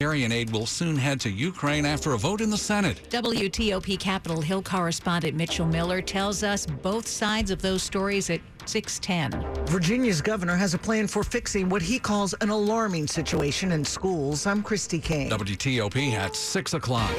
humanitarian aid will soon head to Ukraine after a vote in the Senate. WTOP Capitol Hill correspondent Mitchell Miller tells us both sides of those stories at 6:10. Virginia's governor has a plan for fixing what he calls an alarming situation in schools. I'm Christy King. WTOP at 6 o'clock.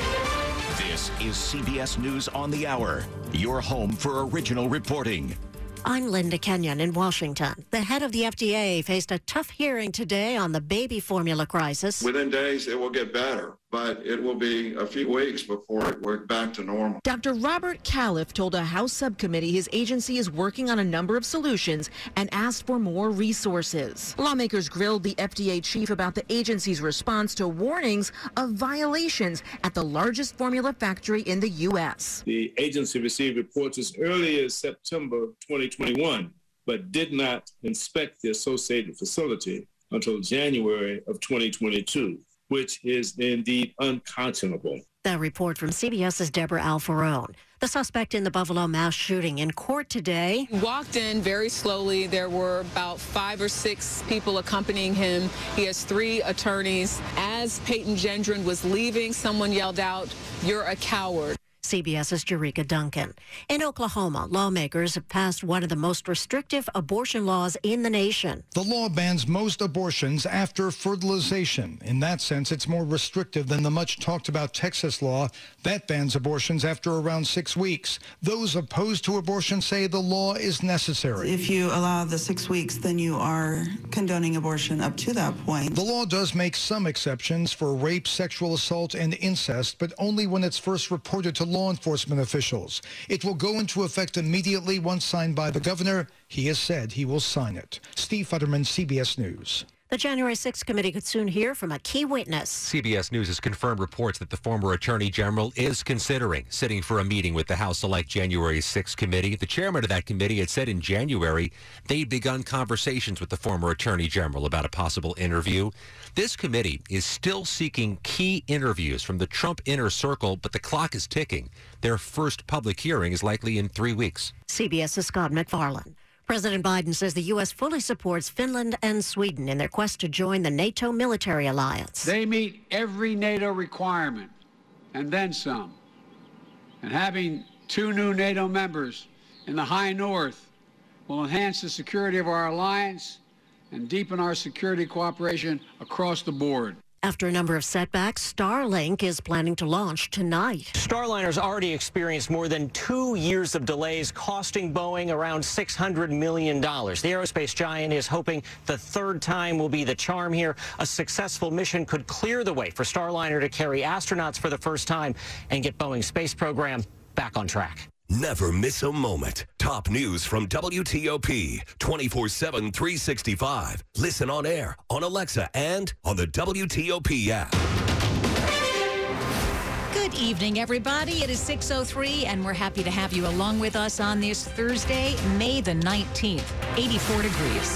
This is CBS News on the Hour, your home for original reporting. I'm Linda Kenyon in Washington. The head of the FDA faced a tough hearing today on the baby formula crisis. Within days, it will get better, but it will be a few weeks before we're back to normal. Dr. Robert Califf told a House subcommittee his agency is working on a number of solutions and asked for more resources. Lawmakers grilled the FDA chief about the agency's response to warnings of violations at the largest formula factory in the U.S. The agency received reports as early as September 2021, but did not inspect the associated facility until January of 2022, which is indeed unconscionable. The report from CBS's Deborah Alfarone. The suspect in the Buffalo mass shooting in court today. He walked in very slowly. There were about 5 or 6 people accompanying him. He has 3 attorneys. As Peyton Gendron was leaving, someone yelled out, "You're a coward." CBS's Jerika Duncan. In Oklahoma, lawmakers have passed one of the most restrictive abortion laws in the nation. The law bans most abortions after fertilization. In that sense, it's more restrictive than the much talked about Texas law that bans abortions after around 6 weeks. Those opposed to abortion say the law is necessary. If you allow the 6 weeks, then you are condoning abortion up to that point. The law does make some exceptions for rape, sexual assault, and incest, but only when it's first reported to law enforcement officials. It will go into effect immediately once signed by the governor. He has said he will sign it. Steve Futterman, CBS News. The January 6th committee could soon hear from a key witness. CBS News has confirmed reports that the former Attorney General is considering sitting for a meeting with the House Select January 6th committee. The chairman of that committee had said in January they'd begun conversations with the former Attorney General about a possible interview. This committee is still seeking key interviews from the Trump inner circle, but the clock is ticking. Their first public hearing is likely in 3 weeks. CBS's Scott McFarland. President Biden says the U.S. fully supports Finland and Sweden in their quest to join the NATO military alliance. They meet every NATO requirement and then some. And having 2 new NATO members in the high north will enhance the security of our alliance and deepen our security cooperation across the board. After a number of setbacks, Starlink is planning to launch tonight. Starliner's already experienced more than 2 years of delays, costing Boeing around $600 million. The aerospace giant is hoping the third time will be the charm here. A successful mission could clear the way for Starliner to carry astronauts for the first time and get Boeing's space program back on track. Never miss a moment. Top news from WTOP 24/7, 365. Listen on air, on Alexa, and on the WTOP app. Good evening, everybody. It is 6:03, and we're happy to have you along with us on this Thursday, May the 19th, 84 degrees.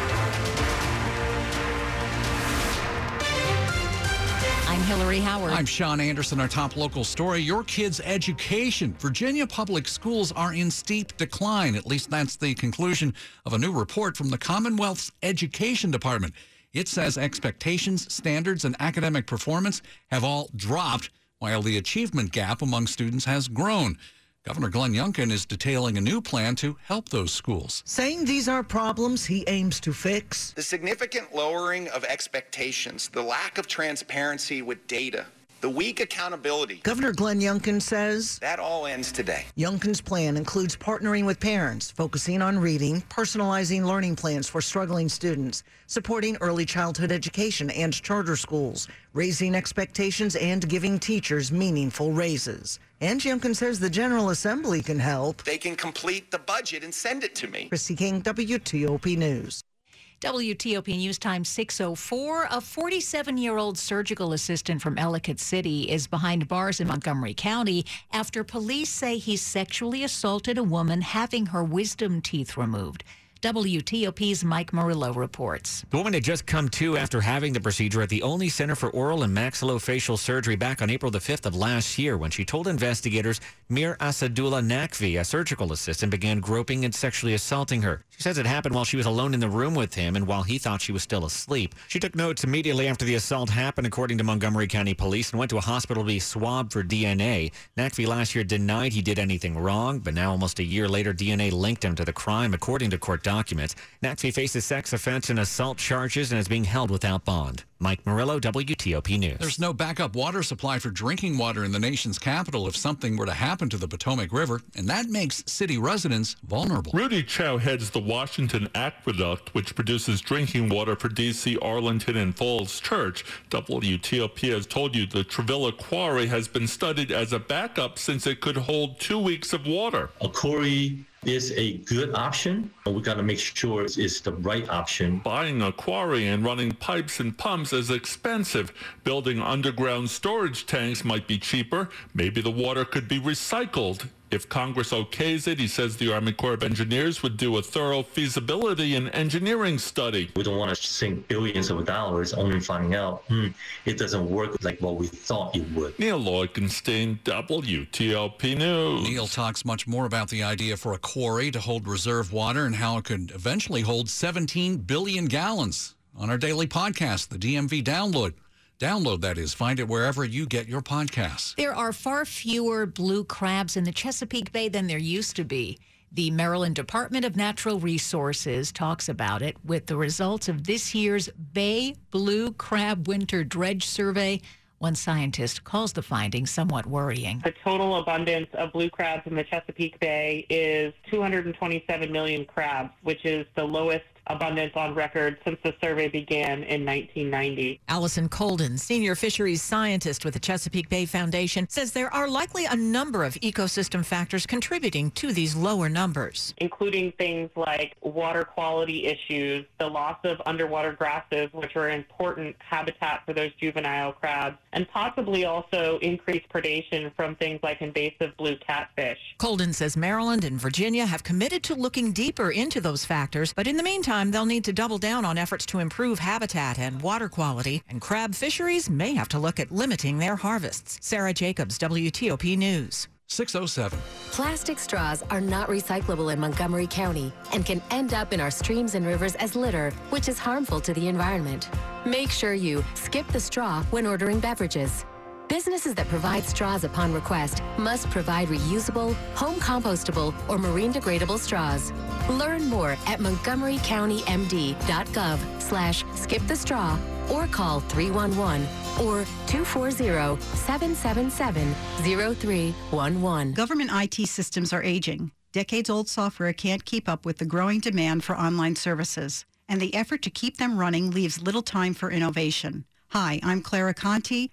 I'm Hillary Howard. I'm Sean Anderson. Our top local story, your kids' education. Virginia public schools are in steep decline. At least that's the conclusion of a new report from the Commonwealth's Education Department. It says expectations, standards, and academic performance have all dropped, while the achievement gap among students has grown. Governor Glenn Youngkin is detailing a new plan to help those schools. Saying these are problems he aims to fix. The significant lowering of expectations, the lack of transparency with data, the weak accountability. Governor Glenn Youngkin says that all ends today. Youngkin's plan includes partnering with parents, focusing on reading, personalizing learning plans for struggling students, supporting early childhood education and charter schools, raising expectations, and giving teachers meaningful raises. And Youngkin says the General Assembly can help. They can complete the budget and send it to me. Christy King, WTOP News. WTOP News Time 6:04. A 47-year-old surgical assistant from Ellicott City is behind bars in Montgomery County after police say he sexually assaulted a woman having her wisdom teeth removed. WTOP's Mike Murillo reports. The woman had just come to after having the procedure at the only Center for Oral and Maxillofacial Surgery back on April the 5th of last year when she told investigators Mir Asadullah Nakvi, a surgical assistant, began groping and sexually assaulting her. She says it happened while she was alone in the room with him and while he thought she was still asleep. She took notes immediately after the assault happened, according to Montgomery County Police, and went to a hospital to be swabbed for DNA. Nakvi last year denied he did anything wrong, but now almost a year later, DNA linked him to the crime, according to court documents. Nakvi faces sex offense and assault charges and is being held without bond. Mike Murillo, WTOP News. There's no backup water supply for drinking water in the nation's capital if something were to happen to the Potomac River, and that makes city residents vulnerable. Rudy Chow heads the Washington Aqueduct, which produces drinking water for D.C., Arlington, and Falls Church. WTOP has told you the Travilla Quarry has been studied as a backup since it could hold 2 weeks of water. A quarry is a good option, but we got to make sure it's the right option. Buying a quarry and running pipes and pumps is expensive. Building underground storage tanks might be cheaper. Maybe the water could be recycled. If Congress okays it, he says the Army Corps of Engineers would do a thorough feasibility and engineering study. We don't want to sink billions of dollars only finding out it doesn't work like what we thought it would. Neil Augenstein, WTOP News. Neil talks much more about the idea for a quarry to hold reserve water and how it could eventually hold 17 billion gallons on our daily podcast, the DMV Download. Download, that is. Find it wherever you get your podcasts. There are far fewer blue crabs in the Chesapeake Bay than there used to be. The Maryland Department of Natural Resources talks about it with the results of this year's Bay Blue Crab Winter Dredge Survey. One scientist calls the findings somewhat worrying. The total abundance of blue crabs in the Chesapeake Bay is 227 million crabs, which is the lowest abundance on record since the survey began in 1990. Allison Colden, senior fisheries scientist with the Chesapeake Bay Foundation, says there are likely a number of ecosystem factors contributing to these lower numbers, including things like water quality issues, the loss of underwater grasses, which are an important habitat for those juvenile crabs, and possibly also increased predation from things like invasive blue catfish. Colden says Maryland and Virginia have committed to looking deeper into those factors, but in the meantime, they'll need to double down on efforts to improve habitat and water quality, and crab fisheries may have to look at limiting their harvests. Sarah Jacobs, WTOP News. 6:07. Plastic straws are not recyclable in Montgomery County and can end up in our streams and rivers as litter, which is harmful to the environment. Make sure you skip the straw when ordering beverages. Businesses that provide straws upon request must provide reusable, home compostable, or marine degradable straws. Learn more at montgomerycountymd.gov/skipthestraw or call 311 or 240-777-0311. Government IT systems are aging. Decades-old software can't keep up with the growing demand for online services, and the effort to keep them running leaves little time for innovation. Hi, I'm Clara Conti,